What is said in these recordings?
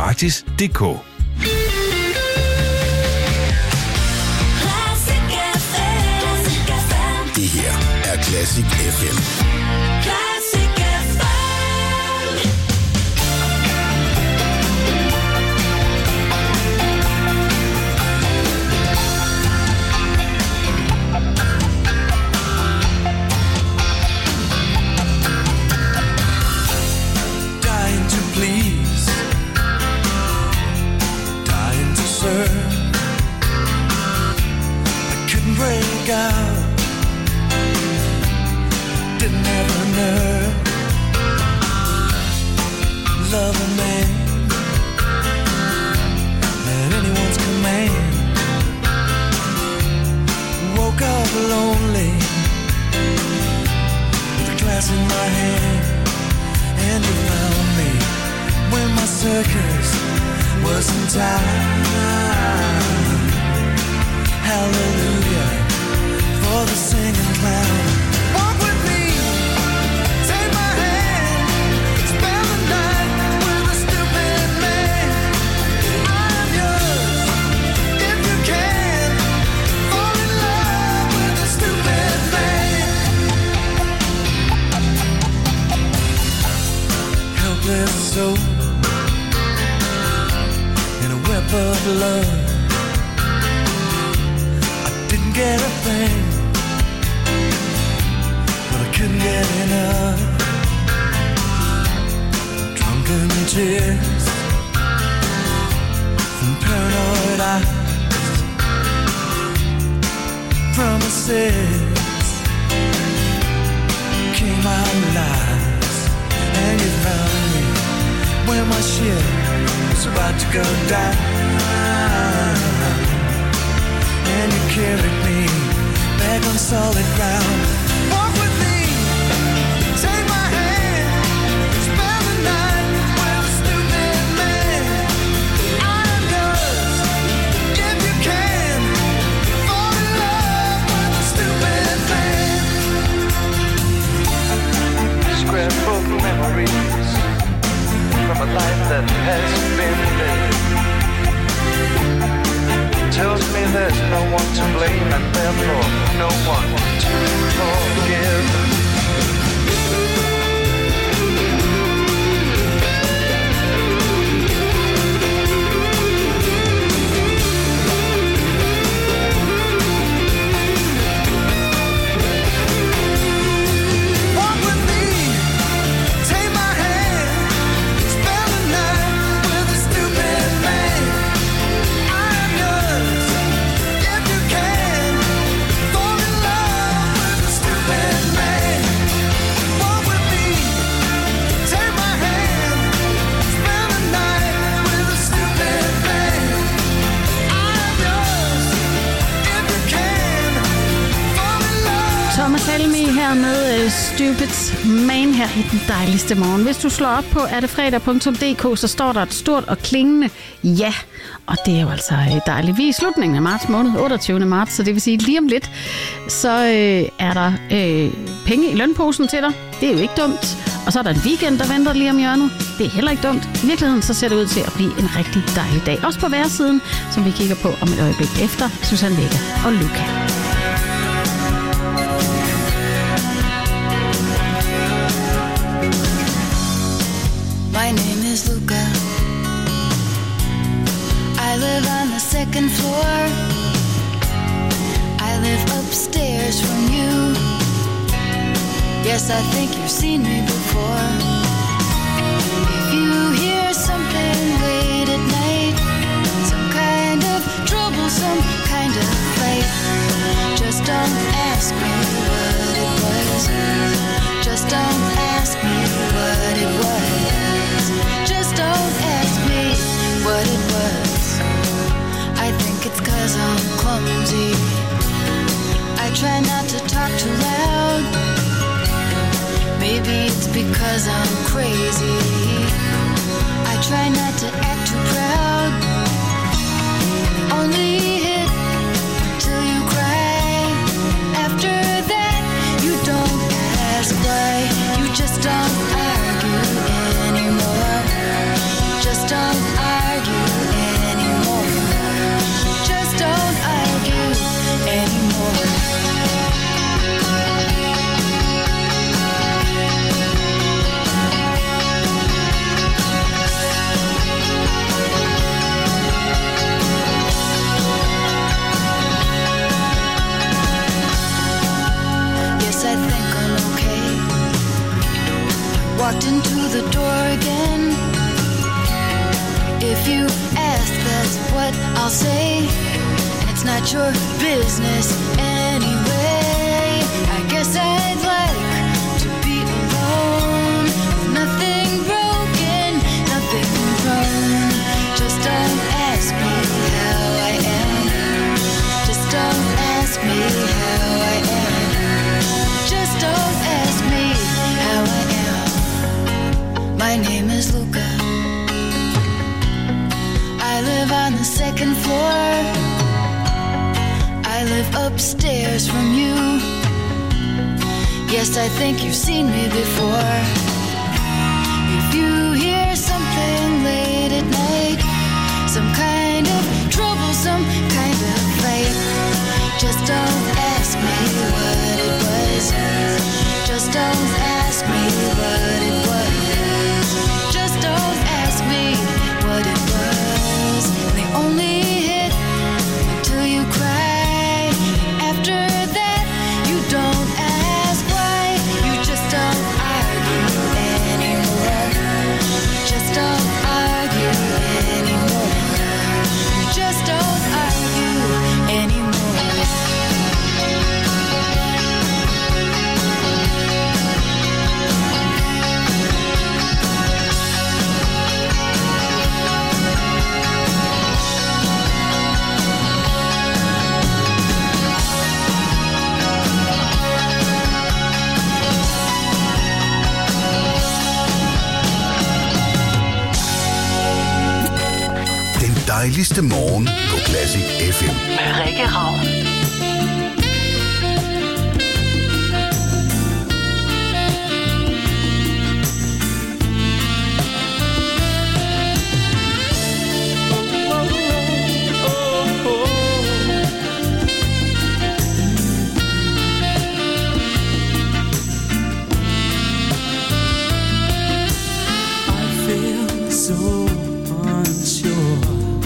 gratis.dk. Det her er Classic FM. Classic FM. Dying to please, dying to serve. I couldn't break out. Didn't have a nerve. Love a man at anyone's command. Woke up lonely with a glass in my hand, and you found me when my circus was in time. Hallelujah for the singing clown. Walk with me, take my hand, spend the night with a stupid man. I'm yours, if you can, fall in love with a stupid man. Helpless soul in a web of love. I didn't get a thing, but I couldn't get enough. Drunken tears from paranoid eyes, promises came out lies, and you found me when my ship was about to go down, and you carried me back on solid ground. Walk with me, take my hand, spend the night with a stupid man. I'm yours, if you can, fall in love with a stupid man. Scrapbook memories from a life that has been lived. Tells me there's no one to blame and therefore no one to forgive. Walk with me, take my hand, spend the night with a stupid man. I'm yours, if you can, fall in love with a stupid man. Walk with me, take my hand, spend the night with a stupid man. I'm yours, if you can, fall in love. Thomas Helmig her med Stupid Man her i den dejligste morgen. Hvis du slår op på ertefredag.dk, så står der et stort og klingende ja. Og det er jo altså dejligt. Vi er i slutningen af marts måned, 28. marts, så det vil sige lige om lidt, så er der penge i lønposen til dig. Det er jo ikke dumt. Og så er der en weekend, der venter lige om hjørnet. Det er heller ikke dumt. I virkeligheden så ser det ud til at blive en rigtig dejlig dag. Også på værsiden, som vi kigger på om et øjeblik efter Susanne Vega og Luca. My name is Luca. I live on the second floor. I live upstairs from you. Yes, I think you've seen me before. If you hear something late at night, some kind of trouble, some kind of fight, just don't ask me what it was. Just don't ask me what it was. Just don't ask me what it was. I think it's 'cause I'm clumsy. I try not to talk too loud. Maybe it's because I'm crazy. I try not to act too proud. Only hit till you cry. After that, you don't ask why. You just don't argue anymore. Just don't argue. your business anyway. I guess I'd like to be alone with nothing broken, nothing wrong. Just don't ask me how I am. Just don't ask me how I am. Just don't ask me how I am. My name is Luca. I live on the second floor. I live upstairs from you. Yes, I think you've seen me before. If you hear something late at night, some kind of trouble, some kind of fight, just don't ask me what it was. Just don't ask me what it was. Just don't ask me what it was. They only hit until you cry. After that, you don't ask why. You just don't argue anymore. Just don't argue anymore. You just don't argue anymore. Dejligste morgen på Classic FM. Med Rikke Ravn. I feel so unsure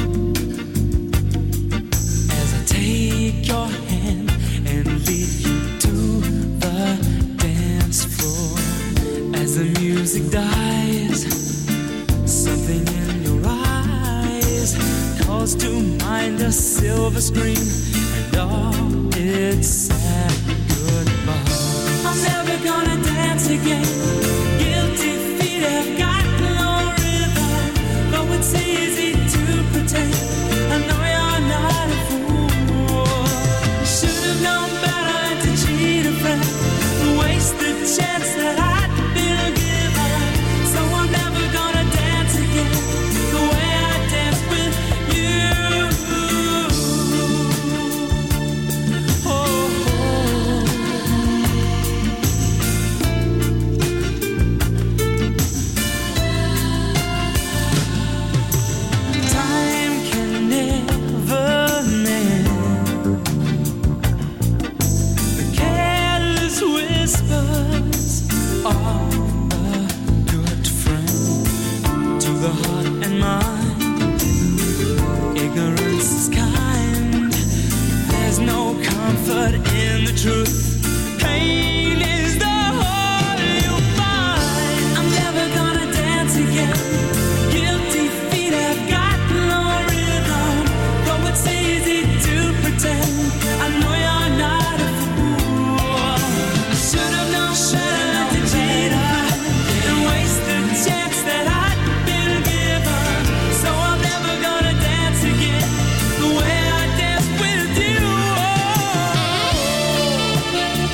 as I take your hand and lead you to the dance floor. As the music dies, something in your eyes calls to mind a silver screen and all its sad goodbye. I'm never gonna dance again. Guilty feet have got no rhythm, though it's easy to pretend. I know you're not a fool. Should have known better to cheat a friend, waste the chance that I'd been given. So I'm never gonna dance again the way I danced with you. Oh. Time can never mend the careless whispers of a good friend to the heart and mind. Ignorance is kind. There's no comfort in the truth. Pain is the whole you find. I'm never gonna dance again. Guilty feet have got no rhythm, though it's easy to pretend. I know you're not a fool. I should have known better to cheat and waste the chance that I'd been given. So I'm never gonna dance again the way I danced with you.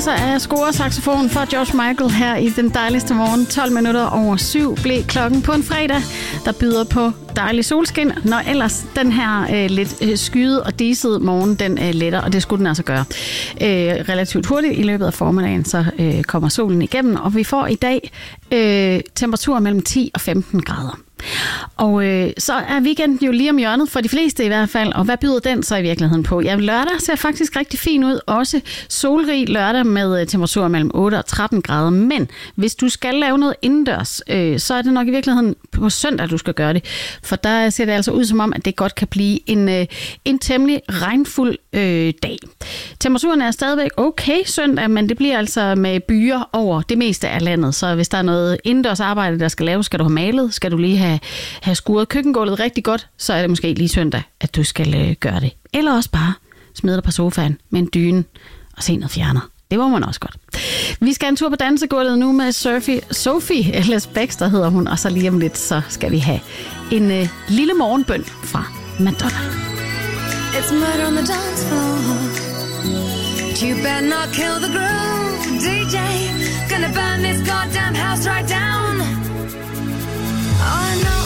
altså af scoresaxofon for George Michael her i den dejligste morgen. 7:12 blev klokken på en fredag, der byder på dejlig solskin, når ellers den her lidt skyede og disede morgen, den letter, og det skulle den altså gøre. Relativt hurtigt i løbet af formiddagen, så kommer solen igennem, og vi får i dag temperaturer mellem 10 og 15 grader. Og så er weekenden jo lige om hjørnet, for de fleste i hvert fald. Og hvad byder den så i virkeligheden på? Ja, lørdag ser faktisk rigtig fin ud. Også solrig lørdag med temperaturer mellem 8 og 13 grader. Men hvis du skal lave noget indendørs, så er det nok i virkeligheden på søndag, du skal gøre det. For der ser det altså ud som om, at det godt kan blive en temmelig regnfuld dag. Temperaturen er stadigvæk okay søndag, men det bliver altså med byer over det meste af landet. Så hvis der er noget indendørs arbejde, der skal laves, skal du have malet, skal du lige have skuret køkkengulvet rigtig godt, så er det måske lige søndag, at du skal gøre det. Eller også bare smide dig på sofaen med en dyne og se noget fjerner. Det må man også godt. Vi skal en tur på dansegulvet nu med Sophie Ellis Baxter hedder hun, og så lige om lidt, så skal vi have en lille morgenbøn fra Madonna. It's murder on the dance floor. You better not kill the groove, DJ. Gonna burn this goddamn house right down. Oh, I know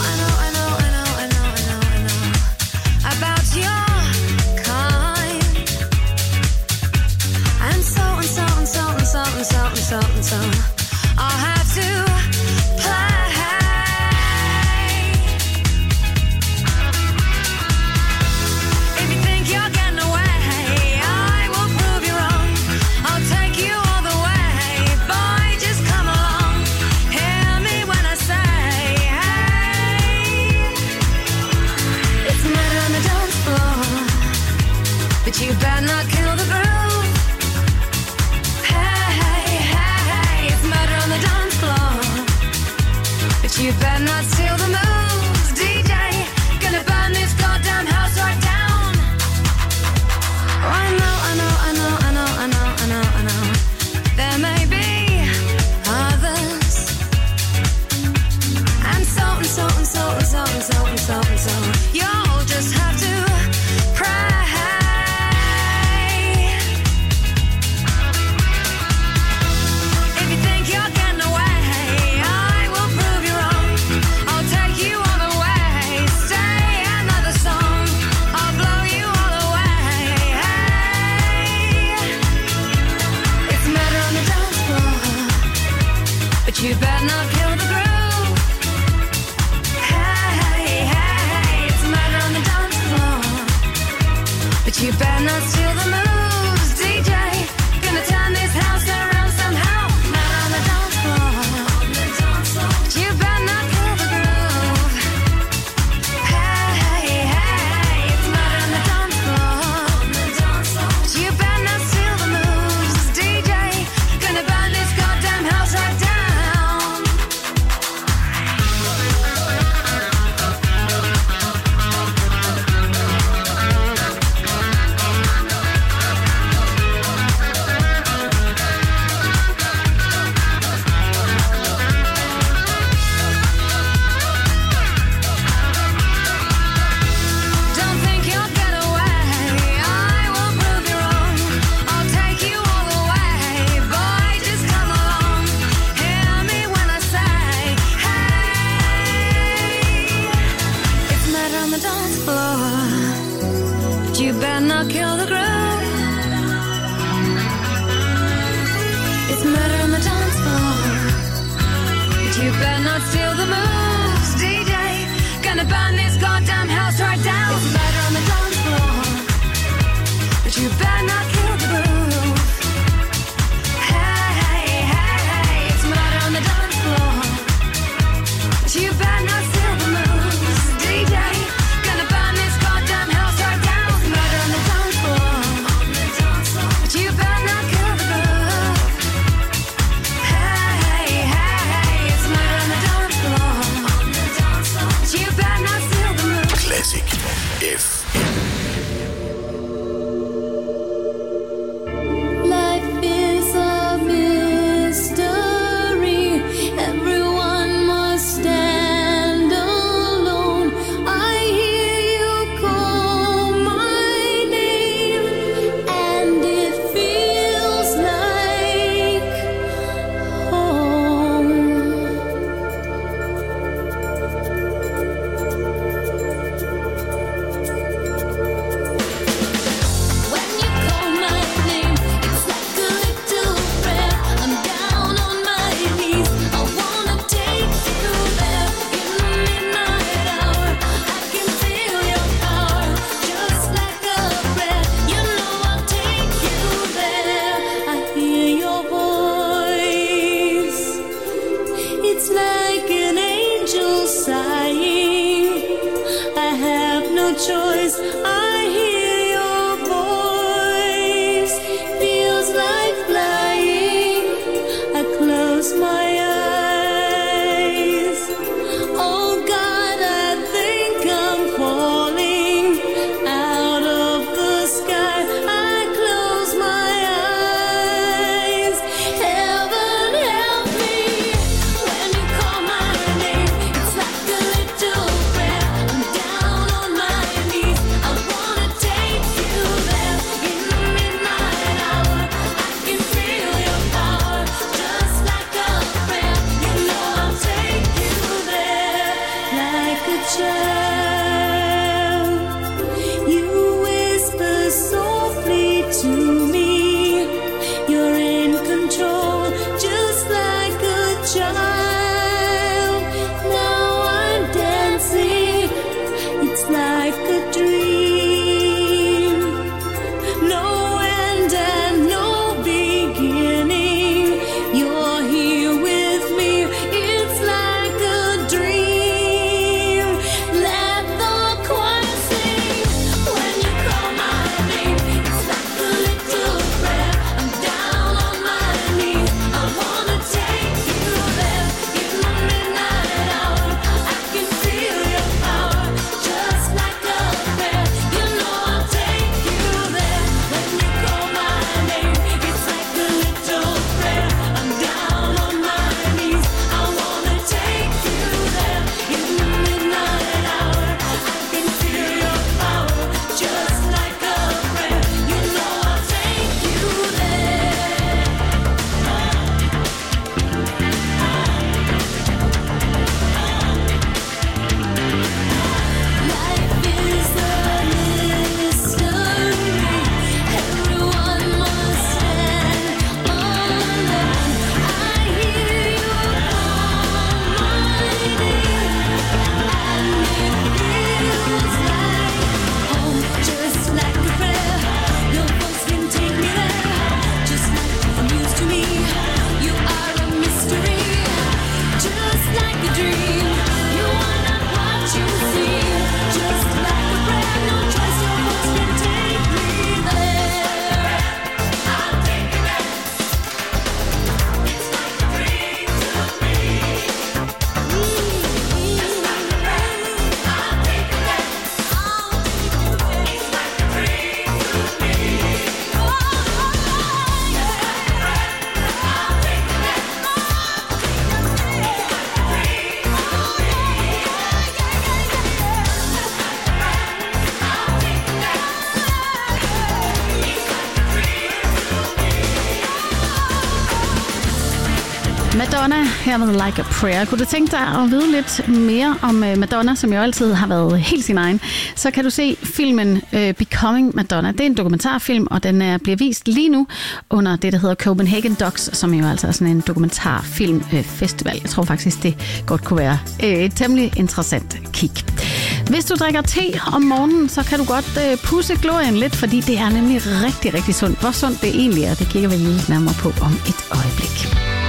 about your kind. And so I'll have to play. If you think you're getting away, I will prove you wrong. I'll take you all the way. Boy, just come along. Hear me when I say, hey. It's murder on the dance floor, but you better not kill the groove. Hey, hey, hey, it's murder on the dance floor, but you better not steal the moves, DJ. Gonna burn this goddamn house right down. Oh, I know. There may be others, and so. You'll just have to pray. If you think you're getting away, I will prove you wrong. I'll take you all the way. Stay another song. I'll blow you all away. Hey. It's murder on the dance floor, but you better not kill the groove. Hey, it's murder on the dance floor, but you better not steal the moves, DJ. Gonna turn this house around somehow. Murder on the dance floor, but you better not kill the groove. Hey, it's murder on the dance floor, but you better not steal the moves, DJ. Gonna burn this goddamn house right down. Don't think you'll get away. I will prove you wrong. I'll take you all the way. Boy, just come along. Hear me when I say, hey. It's murder on the dance floor, but you better not kill the groove. It's murder on the dance floor, but you better not steal the moves, DJ. Gonna burn this goddamn house right down. It's murder on the dance floor, but you better not kill the groove. Hey, it's murder on the dance floor, but you better not steal the moves, DJ. Gonna burn this goddamn house right down. It's murder on the dance floor, but you better not kill the groove. Hey, it's murder on the dance floor, but you better not steal the moves. Classic Madonna, her med Like a Prayer. Kunne du tænke dig at vide lidt mere om Madonna, som jo altid har været helt sin egen, så kan du se filmen Becoming Madonna. Det er en dokumentarfilm, og den bliver vist lige nu under det, der hedder Copenhagen Docs, som jo altså er sådan en dokumentarfilmfestival. Jeg tror faktisk, det godt kunne være et temmelig interessant kig. Hvis du drikker te om morgenen, så kan du godt pudse glorien lidt, fordi det er nemlig rigtig, rigtig sundt. Hvor sundt det egentlig er, det kigger vi lidt nærmere på om et øjeblik.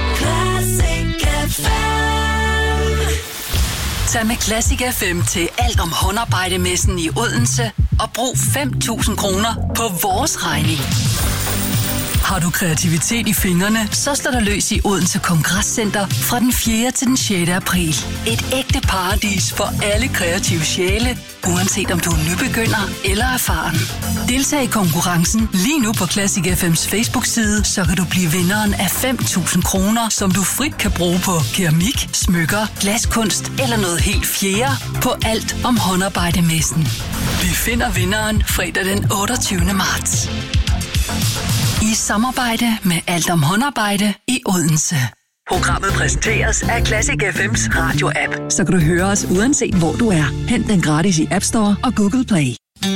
Tag med Classic FM til Alt om håndarbejdemessen i Odense og brug 5.000 kroner på vores regning. Har du kreativitet i fingrene, så slår der løs i Odense Kongresscenter fra den 4. til den 6. april. Et ægte paradis for alle kreative sjæle, uanset om du er nybegynder eller erfaren. Deltag i konkurrencen lige nu på Classic FM's Facebook-side, så kan du blive vinderen af 5.000 kroner, som du frit kan bruge på keramik, smykker, glaskunst eller noget helt fjerde på Alt om håndarbejdemessen. Vi finder vinderen fredag den 28. marts. I samarbejde med Alt om håndarbejde i Odense. Programmet præsenteres af Classic FM's radio-app, så kan du høre os uanset hvor du er. Hent den gratis i App Store og Google Play.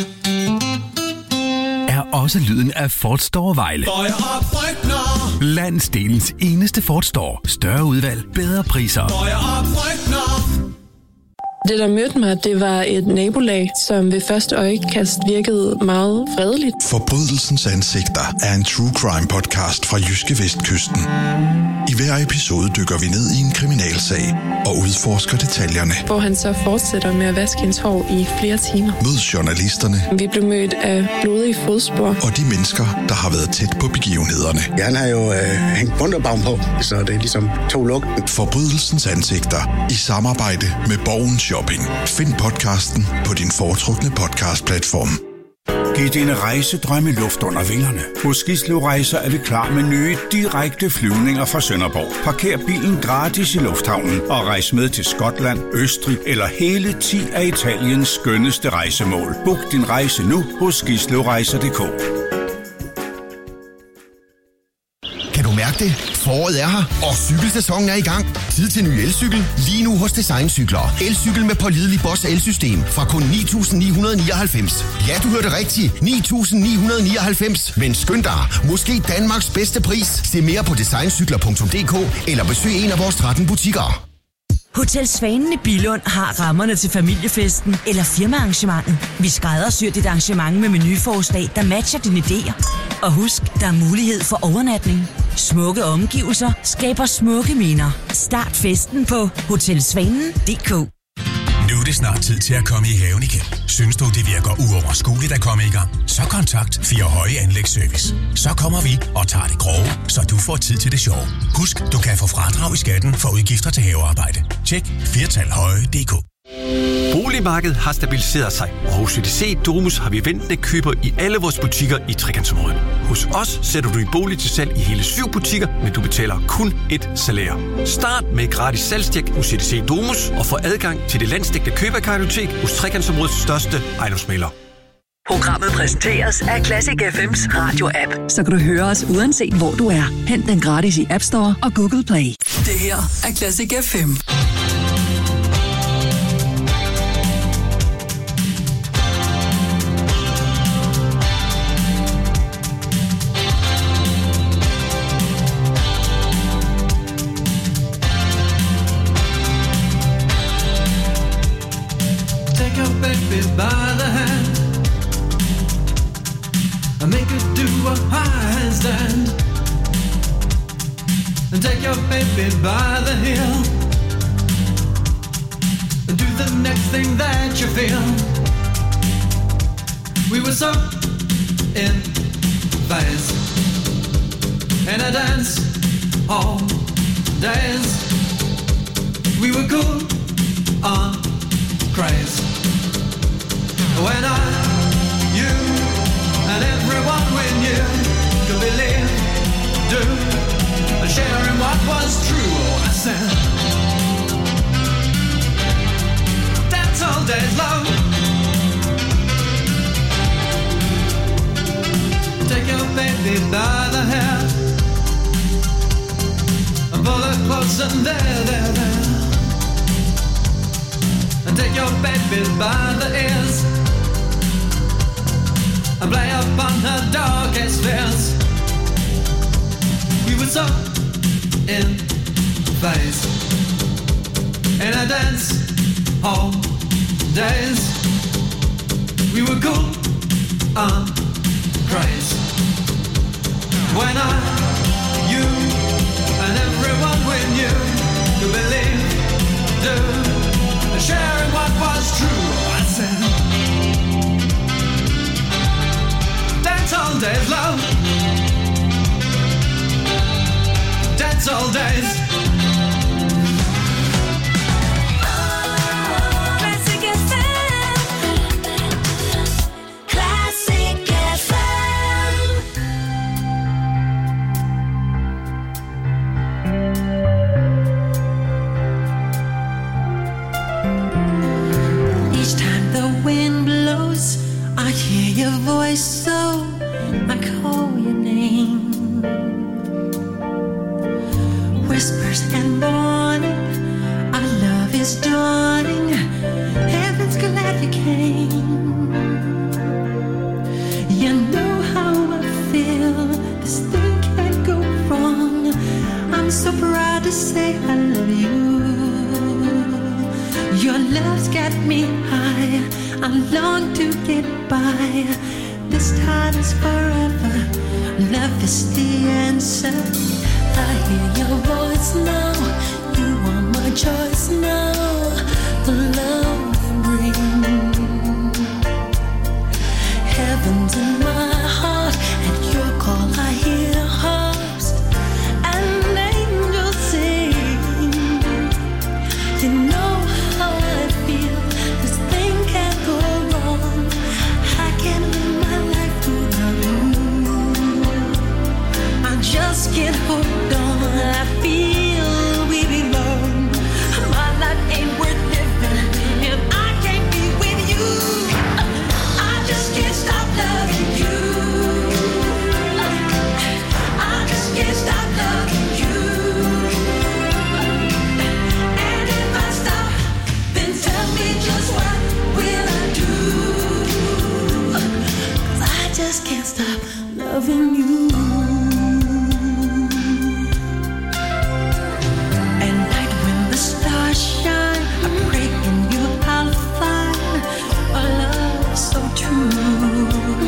Er også lyden af Ford Store Vejle. Landsdelens eneste Ford Store. Større udvalg, bedre priser. Det, der mødte mig, det var et nabolag, som ved første øjekast virkede meget fredeligt. Forbrydelsens ansigter er en true crime podcast fra Jyske Vestkysten. I hver episode dykker vi ned i en kriminalsag og udforsker detaljerne. Hvor han så fortsætter med at vaske hendes hår i flere timer. Mød journalisterne. Vi blev mødt af blodige fodspor. Og de mennesker, der har været tæt på begivenhederne. Ja, han har jo hængt bunderbaum på, så det er ligesom to lugten. Forbrydelsens ansigter i samarbejde med Borgen Shopping. Find podcasten på din foretrukne podcastplatform. Giv dine rejsedrømme luft under vingerne. Hos Gislev Rejser er vi klar med nye, direkte flyvninger fra Sønderborg. Parker bilen gratis i lufthavnen og rejs med til Skotland, Østrig eller hele 10 af Italiens skønneste rejsemål. Book din rejse nu hos gislevrejser.dk. Kan du mærke det? Foråret er her, og cykelsæsonen er i gang. Tid til ny elcykel, lige nu hos Design-cykler. Elcykel med pålidelig Bosch elsystem fra kun 9.999. Ja, du hørte rigtigt. 9.999. Men skynd dig, måske Danmarks bedste pris. Se mere på designcykler.dk eller besøg en af vores 13 butikker. Hotel Svanen i Billund har rammerne til familiefesten eller firmaarrangementet. Vi skræddersyr dit arrangement med menuforslag, der matcher dine idéer. Og husk, der er mulighed for overnatning. Smukke omgivelser skaber smukke minder. Start festen på hotelsvanen.dk. Nu er det snart tid til at komme i haven igen. Synes du, det virker uoverskueligt at komme i gang? Så kontakt Fire Høje Anlægsservice. Så kommer vi og tager det grove, så du får tid til det sjove. Husk, du kan få fradrag i skatten for udgifter til havearbejde. Tjek firtalhøje.dk. Boligmarkedet har stabiliseret sig, og hos CDC Domus har vi ventende køber i alle vores butikker i Trekantsområdet. Hos os sætter du din bolig til salg i hele 7 butikker, men du betaler kun et salær. Start med et gratis salgstjek hos CDC Domus og få adgang til det landsdækkende køberkartotek hos Trekantsområdets største ejendomsmægler. Programmet præsenteres af Classic FM's radio-app, så kan du høre os uanset hvor du er. Hent den gratis i App Store og Google Play. Det her er Classic FM. By the hand and make her do a handstand and take your baby by the heel and do the next thing that you feel. We were so in phase in a dance all days. We were cool on craze. When I, you, and everyone we knew could believe, do, and share in what was true. Oh, I said, dance all days long. Take your baby by the hair and pull her close Johnson, there. And take your baby by the ears and play upon her darkest fears. We were so in phase in our dance hall days. We were cool and crazy. When you and everyone we knew to believe, do, sharing what was true. I said, dance all days, love. Dance all days. Classic FM. Classic FM. Each time the wind blows, I hear your voice, so I call your name. Whispers and morning, our love is dawning. Heaven's glad you came. You know how I feel. This thing can't go wrong. I'm so proud to say I love you. Your love's got me high. I long to get by. This time is forever. Love is the answer. I hear your voice now. You are my choice now. The love you bring. Heaven's in my heart. At your call I hear harps and angels sing. You know how I feel. This thing can't go wrong. I can't live my life without you. I just can't hold on. I feel we belong. My life ain't worth living if I can't be with you. I just can't stop loving you. I just can't stop loving you. And if I stop, then tell me just what will I do? 'Cause I just can't stop loving you. Shine, I pray in you I'll find a love so true.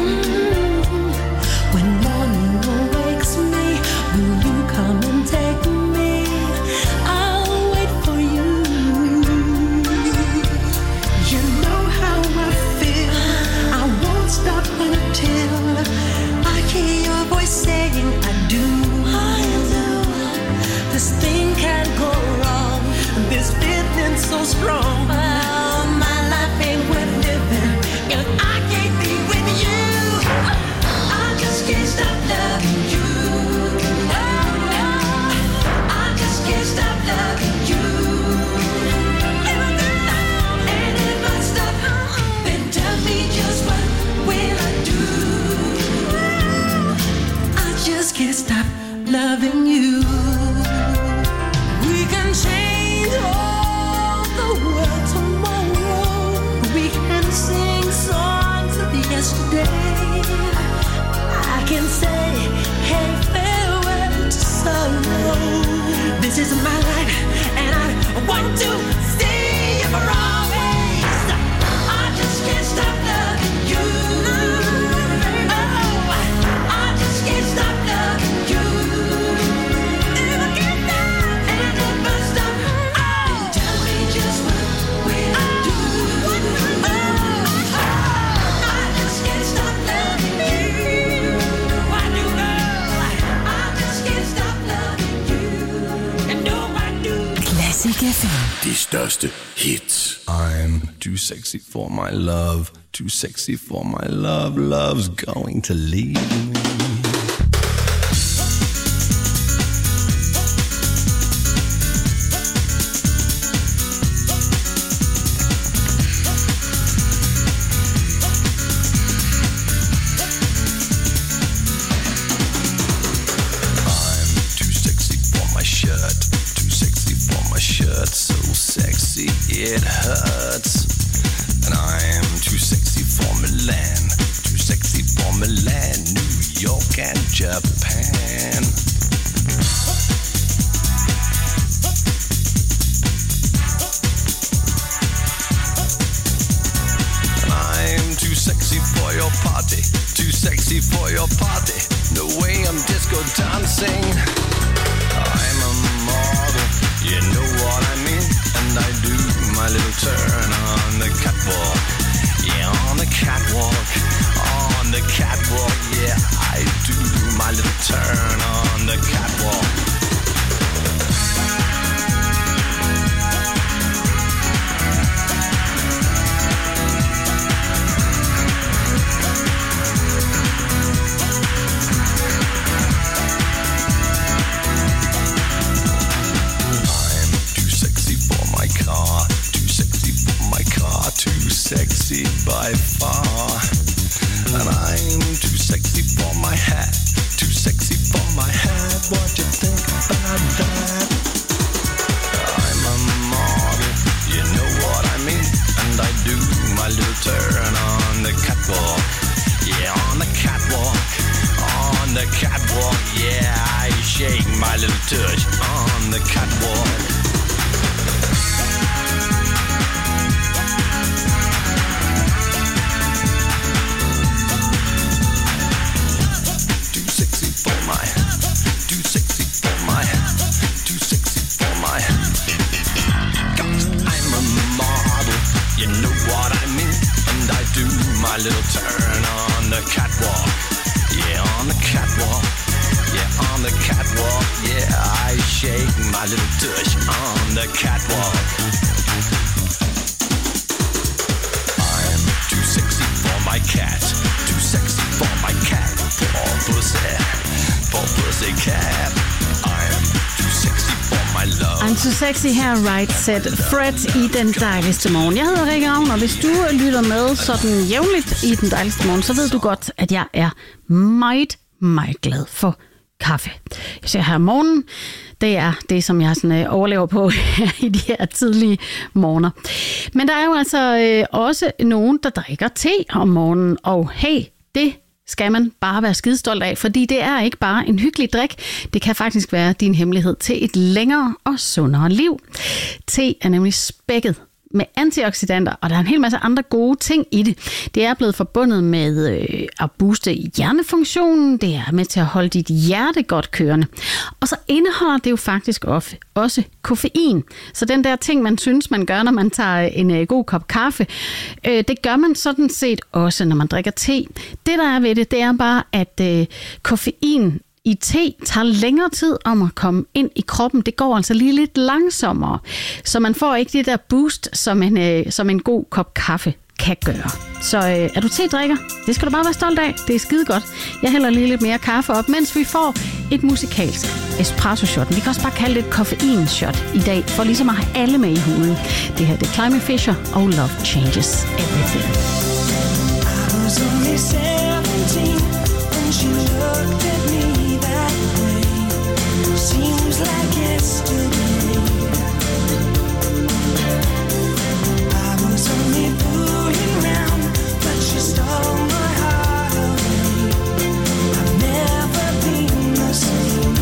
When morning awakes me, will you come and take me? I'll wait for you. You know how I feel. I won't stop until I hear your voice saying I do. I do. This thing can't go wrong. This feeling so strong. Oh, my life ain't worth living if I can't be with you. I just can't stop loving you. Oh, I just can't stop loving you. And if I stop, then tell me just what will I do? I just can't stop loving you. We can change all the world tomorrow. We can sing songs of yesterday. I can say, hey, farewell to sorrow. This is my life, and I want to see you for always. I just can't stop loving you. Oh, I just can't stop loving you. De største hits. I'm too sexy for my love. Too sexy for my love. Love's going to leave me. I'm too sexy for my shirt. Too sexy it hurts. And I'm too sexy for Milan, too sexy for Milan, New York and Japan. And I'm too sexy for your party, too sexy for your party. No way I'm disco dancing. I'm a model, you know what I mean. And I do my little turn on the catwalk. Yeah, on the catwalk, on the catwalk. Yeah, I do my little turn on the catwalk. Sexy by far. And I'm too sexy for my hat, too sexy for my hat. What you think about that? I'm a model, you know what I mean. And I do my little turn on the catwalk. Yeah, on the catwalk, on the catwalk. Yeah, I shake my little touch on the catwalk. My little turn on the catwalk. Yeah, on the catwalk. Yeah, on the catwalk. Yeah, I shake my little tush on the catwalk. I'm too sexy for my cat, too sexy for my cat. Poor pussy cat. I'm too sexy for my love. I'm too sexy her, right, said Fred i Den Dejligste Morgen. Jeg hedder Rikke Ravn, og hvis du lytter med sådan jævnligt i Den Dejligste Morgen, så ved du godt, at jeg er meget, meget glad for kaffe. Jeg ser her om morgenen, det er det, som jeg sådan overlever på i de her tidlige morgener. Men der er jo altså også nogen, der drikker te om morgenen, og hey, det skal man bare være skidestolt af, fordi det er ikke bare en hyggelig drik. Det kan faktisk være din hemmelighed til et længere og sundere liv. Te er nemlig spækket med antioxidanter, og der er en hel masse andre gode ting i det. Det er blevet forbundet med at booste hjernefunktionen, det er med til at holde dit hjerte godt kørende. Og så indeholder det jo faktisk også koffein. Så den der ting, man synes, man gør, når man tager en god kop kaffe, det gør man sådan set også, når man drikker te. Det, der er ved det, det er bare, at koffein i te tager længere tid om at komme ind i kroppen. Det går altså lige lidt langsommere, så man får ikke det der boost, som en god kop kaffe kan gøre. Så er du te-drikker? Det skal du bare være stolt af. Det er skide godt. Jeg hælder lige lidt mere kaffe op, mens vi får et musikalsk espresso-shot. Vi kan også bare kalde det et koffein-shot i dag, for ligesom at have alle med i hovedet. Det her det er Climate Fisher og Love Changes Everything. I was only 17 when she looked at me that way. Seems like yesterday. I was only fooling around, but she stole my heart away. I've never been the same.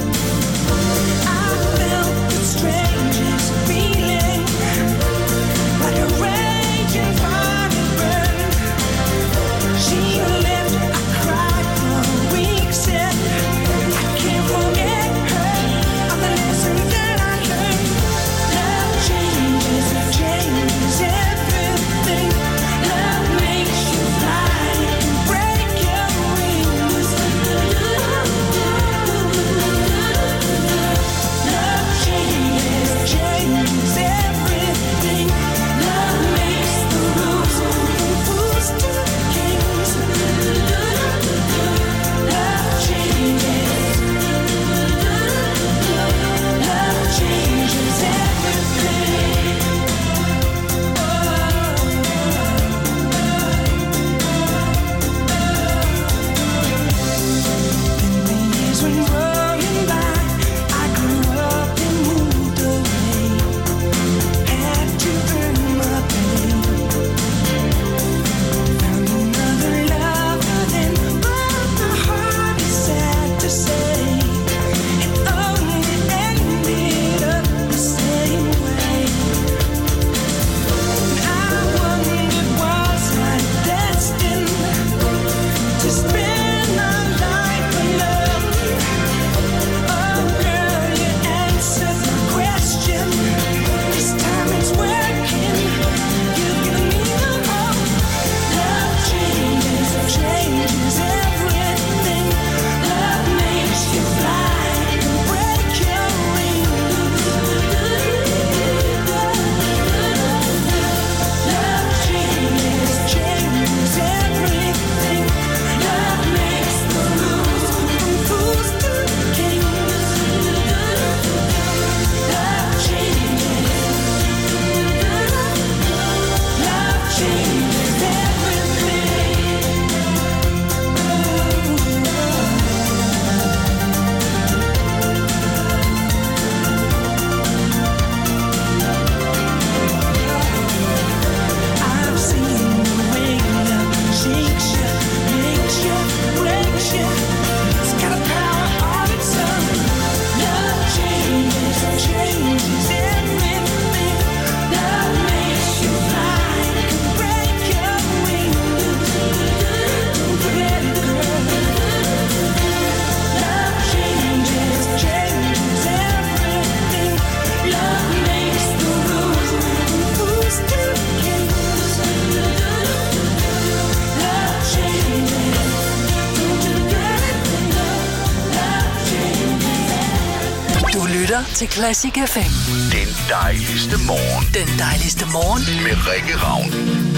I felt the strangest feeling, like a raging fire burn. She lytter til Classic FM. Den dejligste morgen. Den dejligste morgen. Med Rikke Ravn.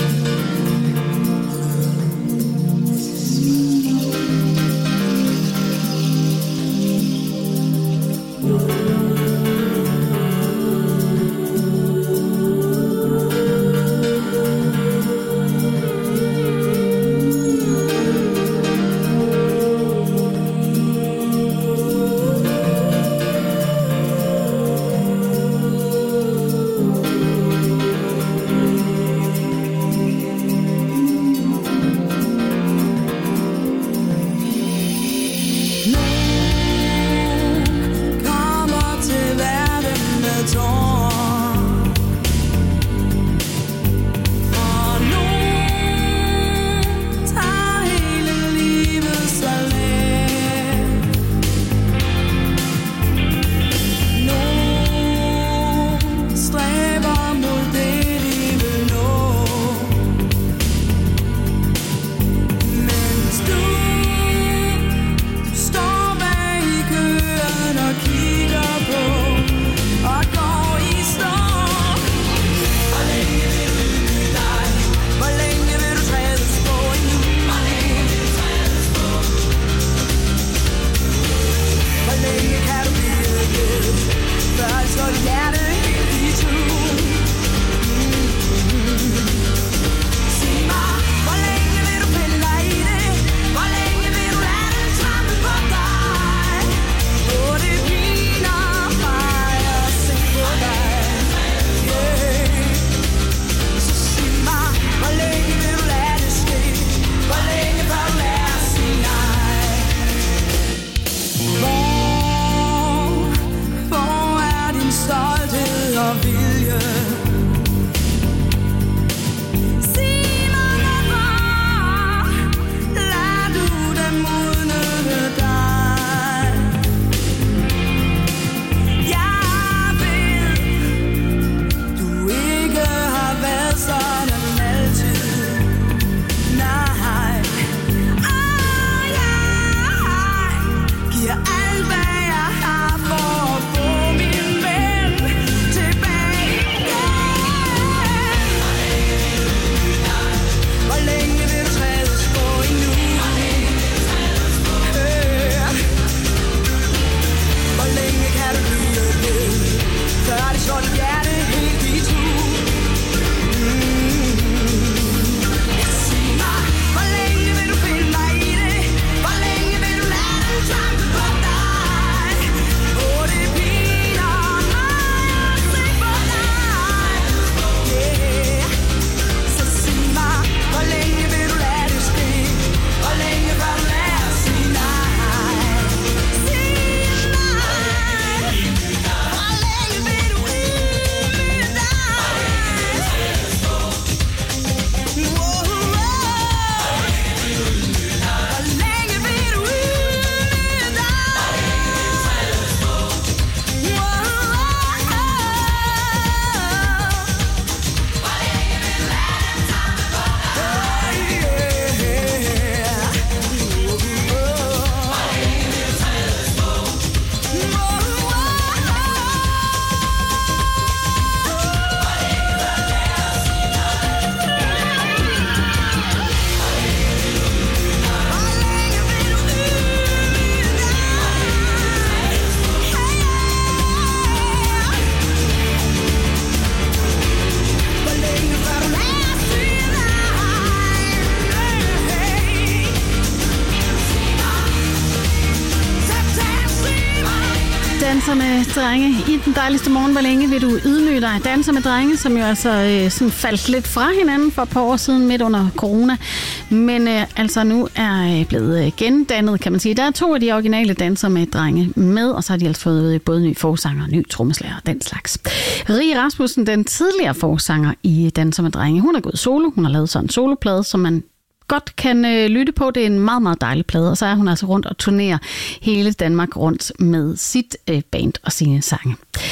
Danser med drenge i den dejligste morgen. Hvor længe vil du ydmyge dig? Danser med drenge, som jo altså sådan faldt lidt fra hinanden for et par år siden midt under corona. Men altså nu er blevet gendannet, kan man sige. Der er 2 af de originale Danser med drenge med, og så har de altså fået både ny forsanger og ny trommeslager og den slags. Rie Rasmussen, den tidligere forsanger i Danser med drenge, hun er gået solo. Hun har lavet sådan en soloplade, som man godt kan lytte på. Det er en meget, meget dejlig plade, og så er hun altså rundt og turnerer hele Danmark rundt med sit band og sine sange.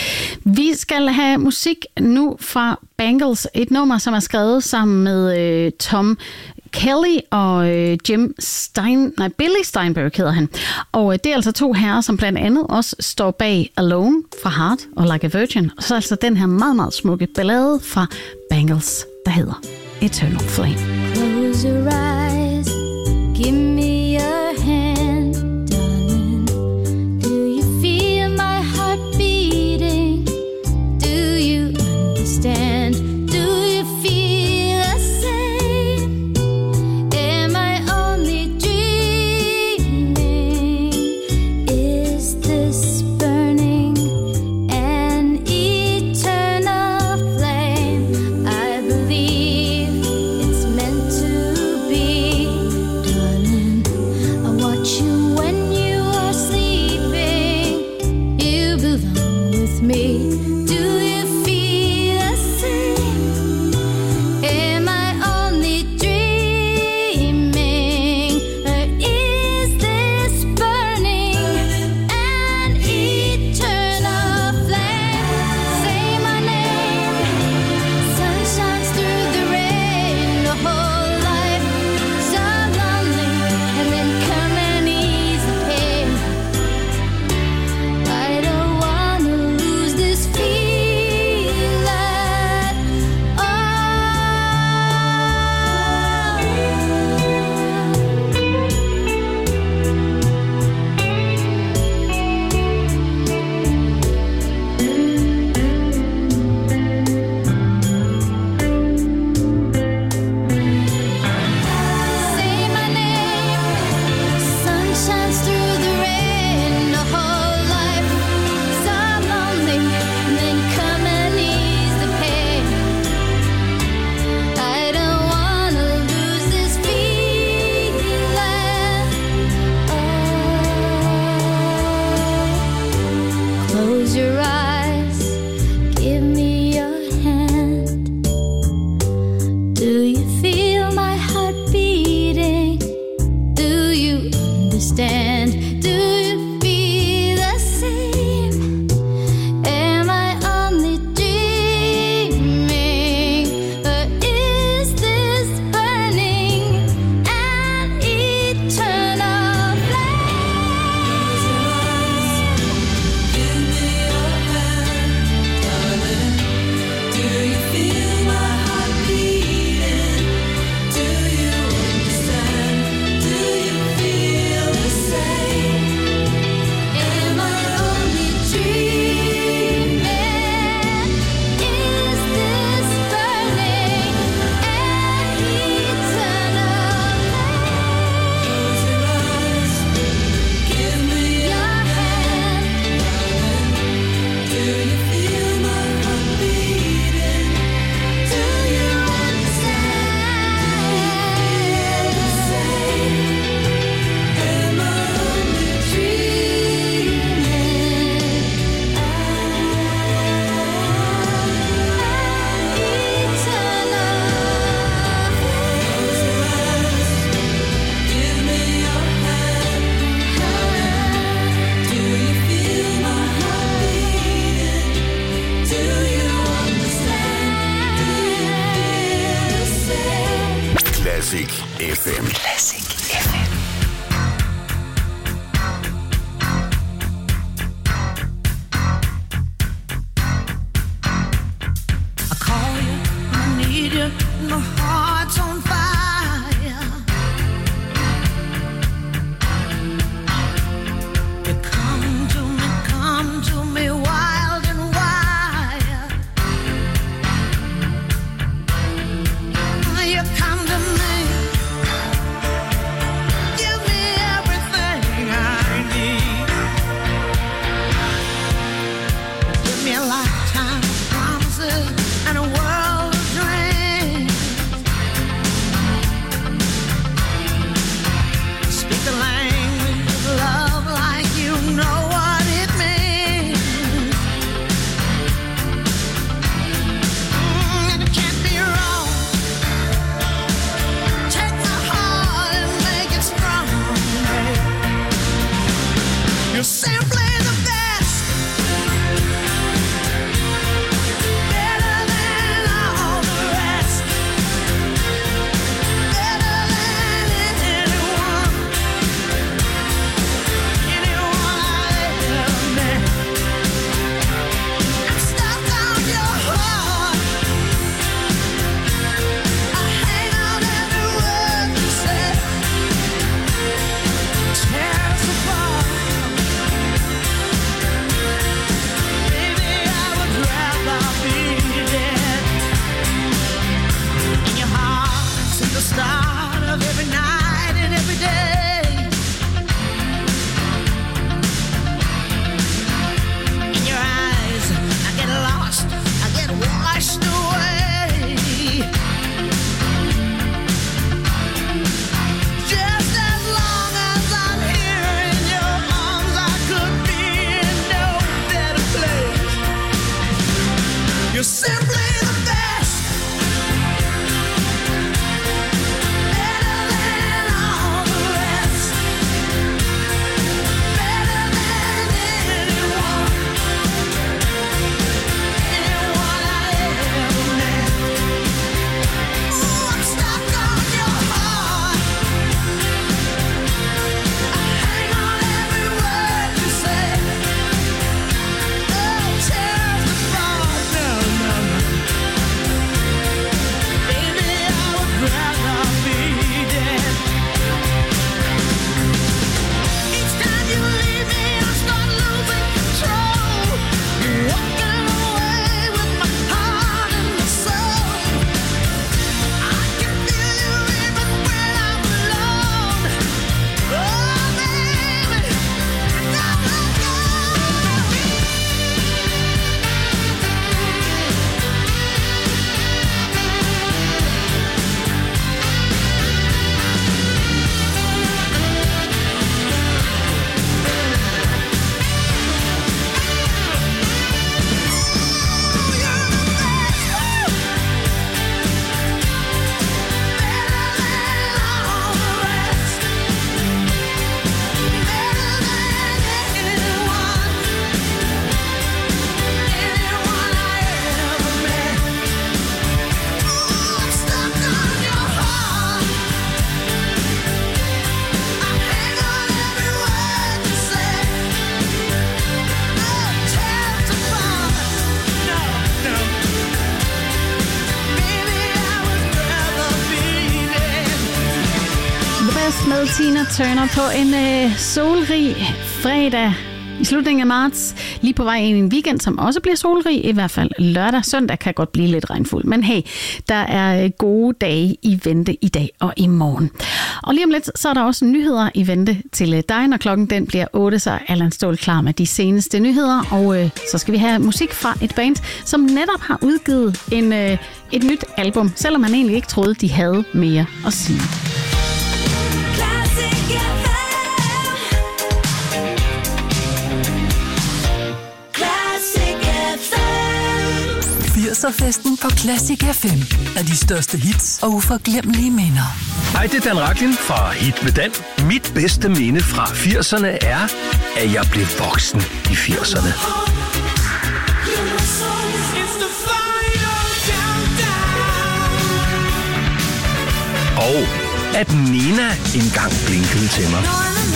Vi skal have musik nu fra Bangles, et nummer, som er skrevet sammen med Tom Kelly og Billy Steinberg hedder han. Og det er altså to herrer, som blandt andet også står bag Alone fra Heart og Like a Virgin. Og så altså den her meget, meget smukke ballade fra Bangles, der hedder Eternal Flame. Close your eyes, give me your hand, darling. Do you feel my heart beating? Do you understand? Do you feel the same? Am I only dreaming? Is this burning an eternal flame? I believe it's meant to be, darling. med Tina Turner på en solrig fredag i slutningen af marts. Lige på vej ind i en weekend, som også bliver solrig. I hvert fald lørdag. Søndag kan godt blive lidt regnfuld. Men hey, der er gode dage i vente i dag og i morgen. Og lige om lidt, så er der også nyheder i vente til dig. Når klokken den bliver 8, så er Allan Ståhl klar med de seneste nyheder. Og så skal vi have musik fra et band, som netop har udgivet et nyt album. Selvom man egentlig ikke troede, de havde mere at sige. 80'er-festen på Classic FM er de største hits og uforglemmelige minder. Hej, det er Dan Racklin fra Hit med Dan. Mit bedste minde fra 80'erne er, at jeg blev voksen i 80'erne. Og at Nina engang blinkede til mig.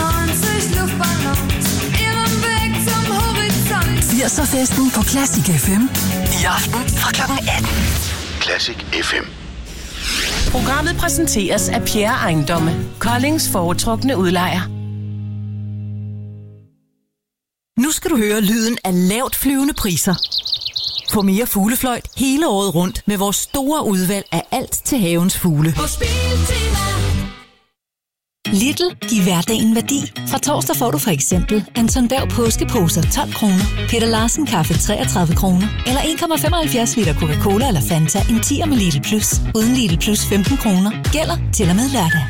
80'er-festen på Classic FM. I aften fra kl. 18. Classic FM. Programmet præsenteres af Pierre Ejendomme, Koldings foretrukne udlejer. Nu skal du høre lyden af lavt flyvende priser. Få mere fuglefløjt hele året rundt med vores store udvalg af alt til havens fugle. Lidl giver hverdagen værdi. Fra torsdag får du for eksempel Anton Berg påskeposer 12 kroner, Peter Larsen kaffe 33 kroner, eller 1,75 liter Coca-Cola eller Fanta en 10'er med Lidl Plus, uden Lidl Plus 15 kroner. Gælder til og med lørdag.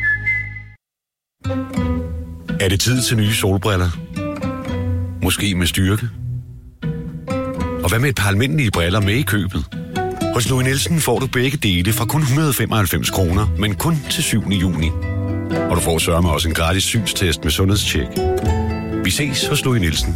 Er det tid til nye solbriller? Måske med styrke? Og hvad med et par almindelige briller med i købet? Hos Louis Nielsen får du begge dele fra kun 195 kroner, men kun til 7. juni. Og du får sørme også en gratis synstest med sundhedstjek. Vi ses hos Louis Nielsen.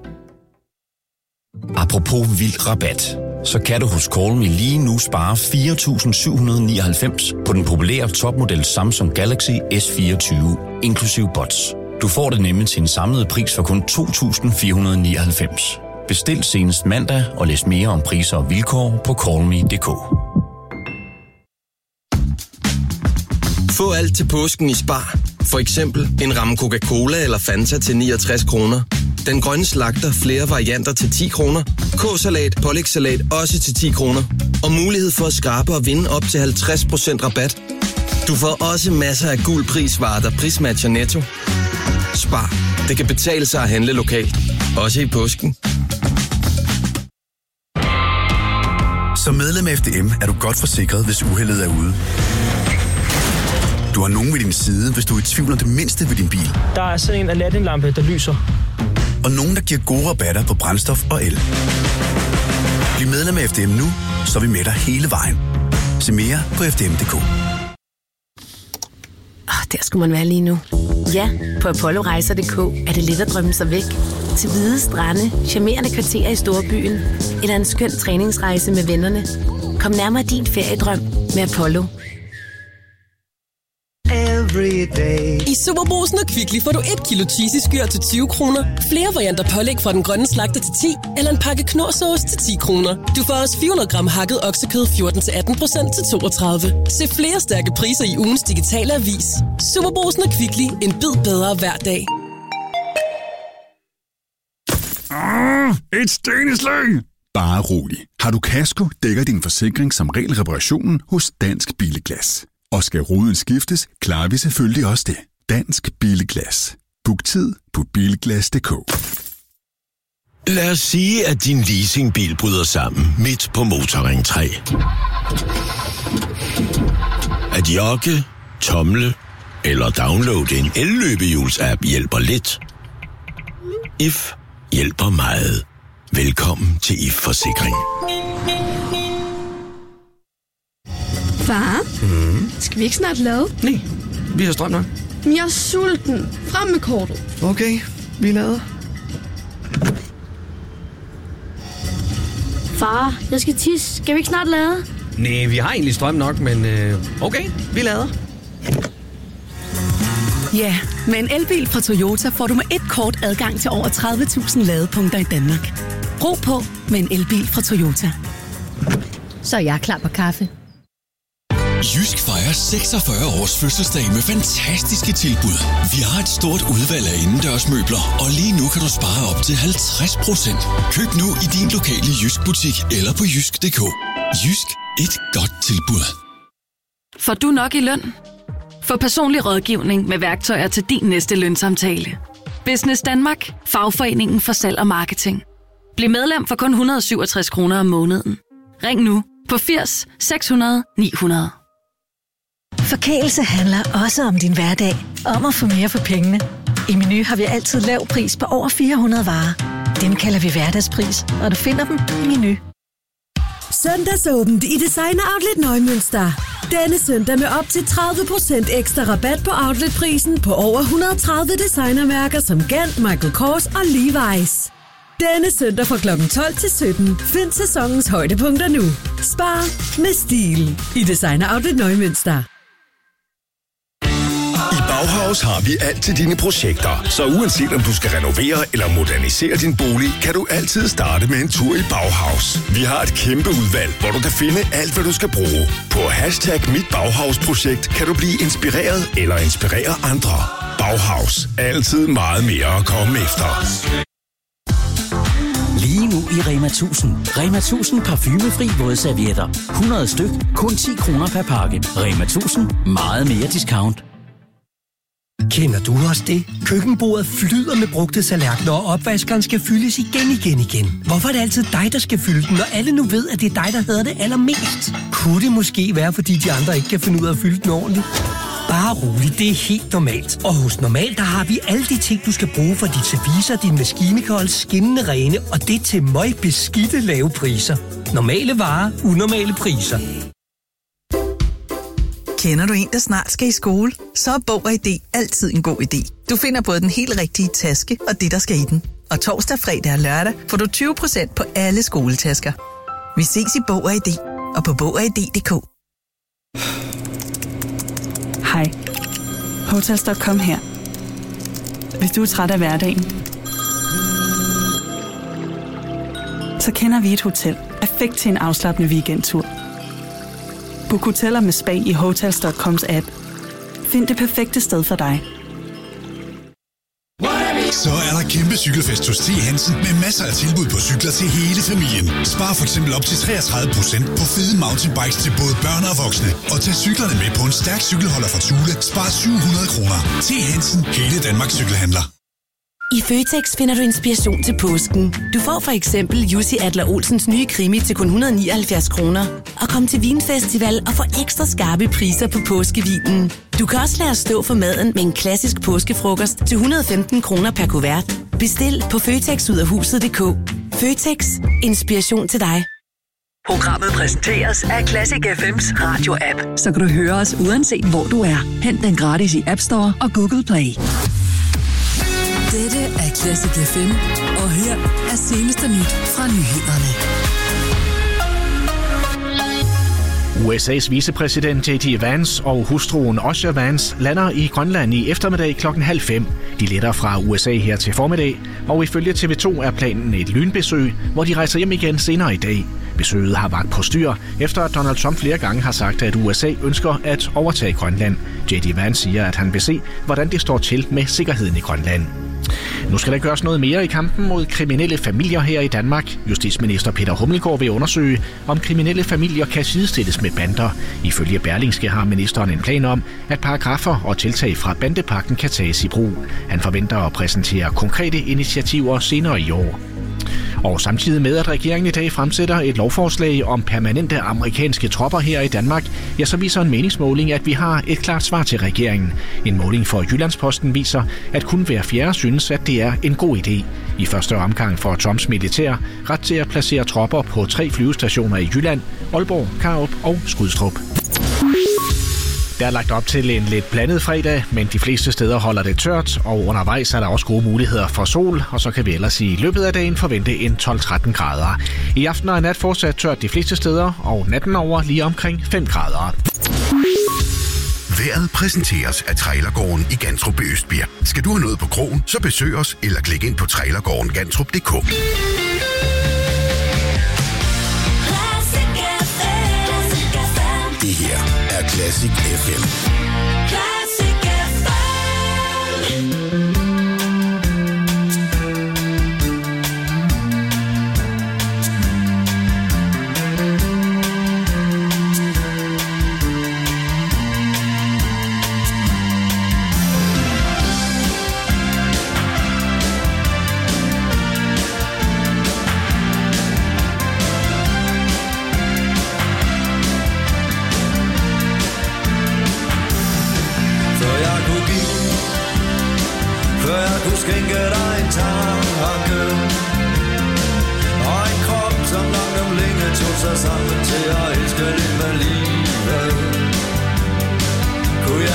Apropos vild rabat, så kan du hos Call Me lige nu spare 4.799 på den populære topmodel Samsung Galaxy S24, inklusiv bots. Du får det nemlig til en samlet pris for kun 2.499. Bestil senest mandag og læs mere om priser og vilkår på callme.dk. Få alt til påsken i Spar. For eksempel en ramme Coca-Cola eller Fanta til 69 kroner. Den grønne slagter flere varianter til 10 kroner. K-salat, pålægssalat også til 10 kroner. Og mulighed for at skrabe og vinde op til 50% rabat. Du får også masser af guld prisvarer, der prismatcher Netto. Spar. Det kan betale sig at handle lokalt. Også i påsken. Som medlem af FDM er du godt forsikret, hvis uheldet er ude. Du har nogen ved din side, hvis du er i tvivl om det mindste ved din bil. Der er sådan en Aladdin-lampe, der lyser. Og nogen, der giver gode rabatter på brændstof og el. Bliv medlem af FDM nu, så er vi med dig hele vejen. Se mere på fdm.dk. Der skulle man være lige nu. Ja, på apollorejser.dk er det let at drømme sig væk. Til hvide strande, charmerende kvarterer i storbyen, eller en skøn træningsrejse med vennerne. Kom nærmere din feriedrøm med Apollo. I Superbrugsen og Kvickly får du 1 kilo cheesy skyr til 20 kroner, flere varianter pålæg fra den grønne slagter til 10, eller en pakke knorrsauce til 10 kroner. Du får også 400 gram hakket oksekød 14-18% til 32. Se flere stærke priser i ugens digitale avis. Superbrugsen og Kvickly. En bid bedre hver dag. Et steneslag! Bare rolig. Har du kasko, dækker din forsikring som regel reparationen hos Dansk Bilglas. Og skal ruden skiftes, klarer vi selvfølgelig også det. Dansk Bilglas. Book tid på bilglas.dk. Lad os sige, at din leasingbil bryder sammen midt på Motorring 3. At jogge, tomle eller downloade en elløbehjuls-app hjælper lidt. If hjælper meget. Velkommen til If Forsikring. Far, skal vi ikke snart lade? Nej, vi har strøm nok. Men jeg er sulten. Frem med kortet. Okay, vi lader. Far, jeg skal tisse. Skal vi ikke snart lade? Nej, vi har egentlig strøm nok, men okay, vi lader. Ja, med en elbil fra Toyota får du med et kort adgang til over 30.000 ladepunkter i Danmark. Brug på med en elbil fra Toyota. Så er jeg klar på kaffe. Jysk fejrer 46 års fødselsdag med fantastiske tilbud. Vi har et stort udvalg af indendørsmøbler, og lige nu kan du spare op til 50%. Køb nu i din lokale Jysk butik eller på jysk.dk. Jysk, et godt tilbud. Får du nok i løn? Få personlig rådgivning med værktøjer til din næste lønsamtale. Business Danmark, fagforeningen for salg og marketing. Bliv medlem for kun 167 kroner om måneden. Ring nu på 80 600 900. Forkælelse handler også om din hverdag. Om at få mere for pengene. I Meny har vi altid lav pris på over 400 varer. Dem kalder vi hverdagspris, og du finder dem i Meny. Søndagsåbent i Designer Outlet Neumünster. Denne søndag med op til 30% ekstra rabat på outletprisen på over 130 designermærker som Gant, Michael Kors og Levi's. Denne søndag fra kl. 12 til 17. Find sæsonens højdepunkter nu. Spar med stil i Designer Outlet Neumünster. I Bauhaus har vi alt til dine projekter, så uanset om du skal renovere eller modernisere din bolig, kan du altid starte med en tur i Bauhaus. Vi har et kæmpe udvalg, hvor du kan finde alt, hvad du skal bruge. På #MitBauhausprojekt kan du blive inspireret eller inspirere andre. Bauhaus. Altid meget mere at komme efter. Lige nu i Rema 1000. Rema 1000 parfumefri vådservietter. 100 styk, kun 10 kroner per pakke. Rema 1000. Meget mere discount. Kender du også det? Køkkenbordet flyder med brugte tallerkener, og opvaskeren skal fyldes igen. Hvorfor er det altid dig, der skal fylde den, når alle nu ved, at det er dig, der hedder det allermest? Kunne det måske være, fordi de andre ikke kan finde ud af at fylde den ordentligt? Bare roligt, det er helt normalt. Og hos Normal, der har vi alle de ting, du skal bruge for dit service og din maskinekold skinnende rene, og det til møgbeskidte lave priser. Normale varer, unormale priser. Kender du en, der snart skal i skole? Så er Bog og ID altid en god idé. Du finder både den helt rigtige taske og det, der skal i den. Og torsdag, fredag og lørdag får du 20% på alle skoletasker. Vi ses i Bog og ID og på bogogid.dk. Hej. Hotels.com her. Hvis du er træt af hverdagen, så kender vi et hotel perfekt til en afslappende weekendtur. Book hoteller med spa i Hotels.coms app. Find det perfekte sted for dig. Så er der kæmpe cykelfest hos T. Hansen med masser af tilbud på cykler til hele familien. Spar for eksempel op til 33% på fede mountainbikes til både børn og voksne. Og tag cyklerne med på en stærk cykelholder fra Thule. Spar 700 kroner. T. Hansen, hele Danmarks cykelhandler. I Føtex finder du inspiration til påsken. Du får for eksempel Jussi Adler Olsens nye krimi til kun 179 kroner. Og kom til Vinfestival og få ekstra skarpe priser på påskevinen. Du kan også lade os stå for maden med en klassisk påskefrokost til 115 kroner per kuvert. Bestil på føtexudafhuset.dk. Føtex. Inspiration til dig. Programmet præsenteres af Classic FM's radio-app, så kan du høre os uanset hvor du er. Hent den gratis i App Store og Google Play. Dette er Classic FM, og her er seneste nyt fra nyhederne. USA's vicepræsident J.D. Vance og hustruen Usha Vance lander i Grønland i eftermiddag 5:30. De letter fra USA her til formiddag, og ifølge TV2 er planen et lynbesøg, hvor de rejser hjem igen senere i dag. Besøget har vagt på styr, efter at Donald Trump flere gange har sagt, at USA ønsker at overtage Grønland. J.D. Vance siger, at han vil se, hvordan det står til med sikkerheden i Grønland. Nu skal der gøres noget mere i kampen mod kriminelle familier her i Danmark. Justitsminister Peter Hummelgaard vil undersøge, om kriminelle familier kan sidestilles med bander. Ifølge Berlingske har ministeren en plan om, at paragrafer og tiltag fra bandepakken kan tages i brug. Han forventer at præsentere konkrete initiativer senere i år. Og samtidig med, at regeringen i dag fremsætter et lovforslag om permanente amerikanske tropper her i Danmark, ja, så viser en meningsmåling, at vi har et klart svar til regeringen. En måling for Jyllandsposten viser, at kun hver fjerde synes, at det er en god idé. I første omgang får Trumps militær ret til at placere tropper på 3 flyvestationer i Jylland, Aalborg, Karup og Skrydstrup. Der er lagt op til en lidt blandet fredag, men de fleste steder holder det tørt, og undervejs er der også gode muligheder for sol, og så kan vi ellers i løbet af dagen forvente en 12-13 grader. I aften og nat fortsat tørt de fleste steder, og natten over lige omkring 5 grader. Vejret præsenteres af Trailergården i Gantrup i Østbirk. Skal du have noget på krogen, så besøg os eller klik ind på trailergårdengantrup.dk. Det her er Classic FM. Classic FM. Skænke dig en tanke og en krop, som langt om længe tog sig sammen til at elske lidt med livet. Kunne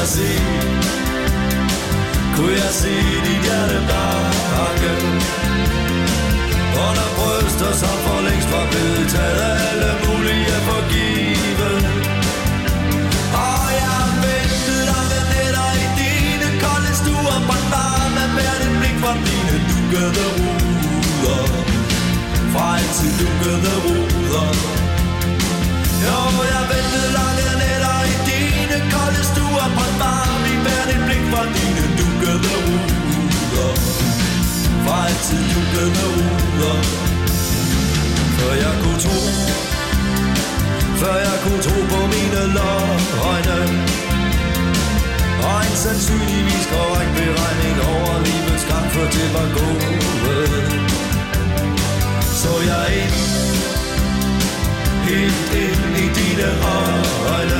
jeg se dit hjerte banke under bryster, som for længst var blevet taget alle mulige for givet. Og jeg ventede lange nætter i dine kolde stuer, brandvarme med dit blik fra dine dukkede ruder, fra altid dukkede ruder. Jo, jeg ventede lange nætter i dine kolde stuer, brandvarme med dit blik fra dine dukkede ruder, fra altid dukkede ruder. Før jeg kunne tro på mine løgne, og en sandsynligvis korrekt beregning over livets gang, for det var gået. Så jeg helt ind i dine øjne,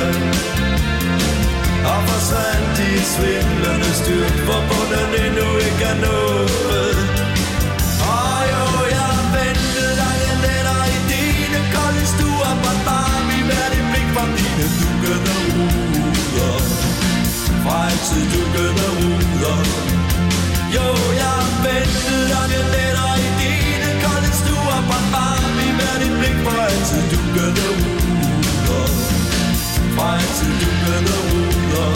og forsvandt i et svimlende styrt, hvor bunden endnu ikke er nået. Og jo, jeg ventede lange nætter i dine kolde stuer, brandvarme i hvert et blik fra dine dukkede ruder, fra altid dukkede ruder. Jo, jeg ventede lange nætter i dine kolde stuer, brandvarme i hvert et blik fra altid dukkede ruder, fra altid dukkede ruder.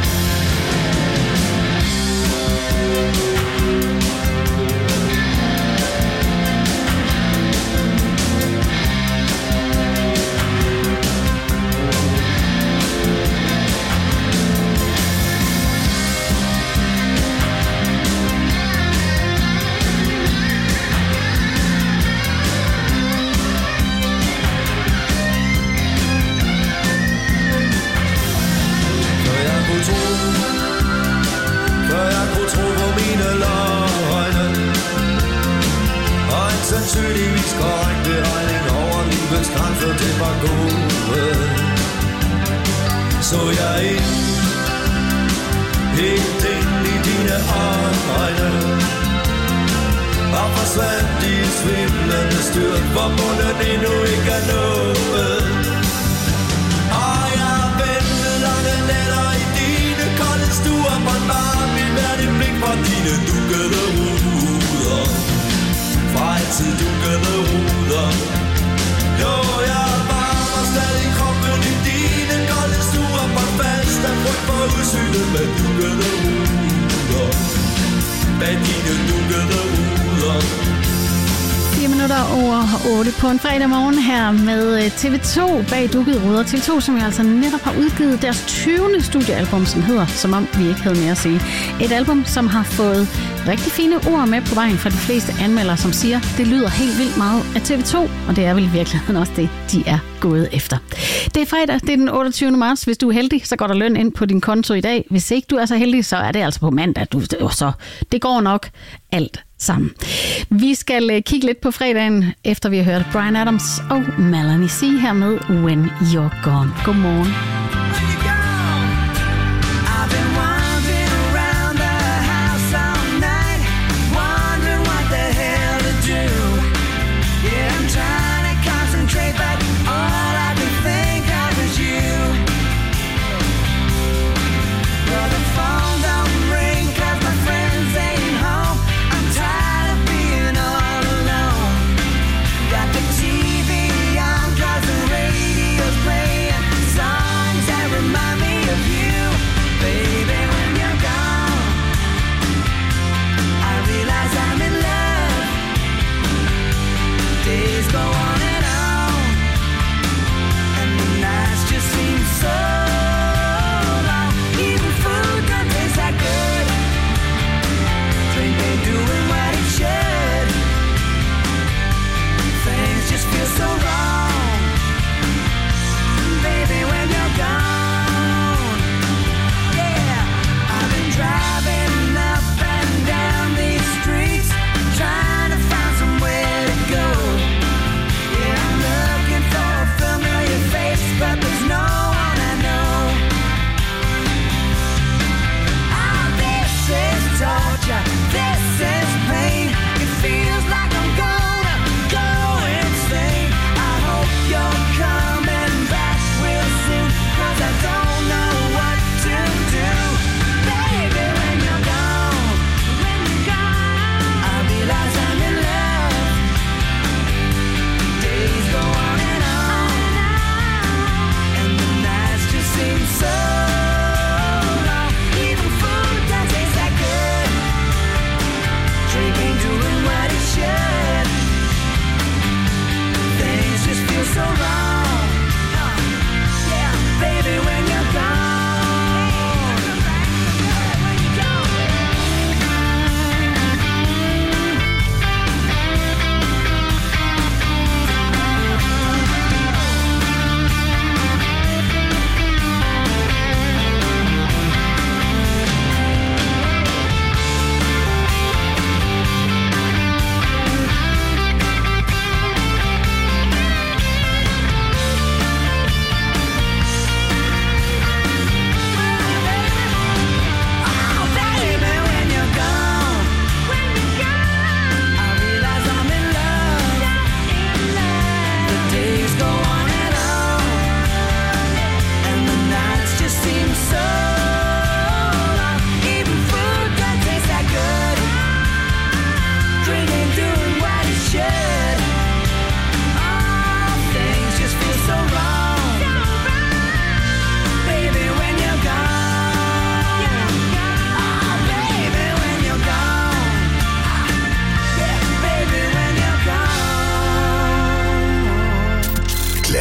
Sandsynligvis korrekt beregning over livets gang, for det var gået. Så jeg helt ind i dine øjne, og forsvandt i svimlende styrt, hvor bunden endnu ikke er nået. Og jeg ventede lange nætter i dine kolde stuer, brandvarme i hvert et blik fra dine dukkede ruder, fra altid dukkede ruder. Jo, jeg varmer stadig kroppen i dine kolde stuer, på fast af frygt for udsynet med dukkede ruder, bag dine dukkede ruder. 4 minutter over 8 på en fredag morgen her med TV2 bag dukkede ruder. TV2, som jeg altså netop har udgivet deres 20. studiealbum, som hedder Som om vi ikke havde mere at sige. Et album, som har fået rigtig fine ord med på vejen fra de fleste anmeldere, som siger, det lyder helt vildt meget af TV2, og det er vel i virkeligheden også det, de er gået efter. Det er fredag, det er den 28. marts. Hvis du er heldig, så går der løn ind på din konto i dag. Hvis ikke du er så heldig, så er det altså på mandag. Så det går nok alt sammen. Vi skal kigge lidt på fredagen, efter vi har hørt Bryan Adams og Melanie C. her med When You're Gone. Godmorgen. TV on, 'cause the radio's playing songs that remind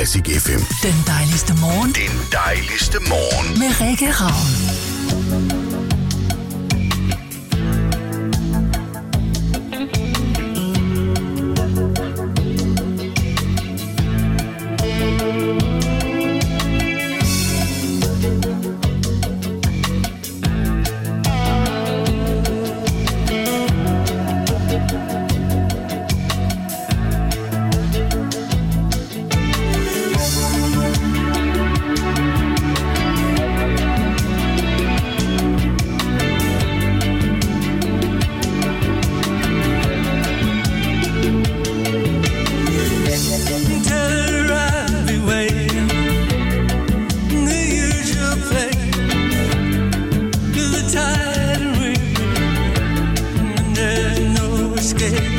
Classic FM. Den dejligste morgen. Den dejligste morgen. Med Rikke Ravn. Escape.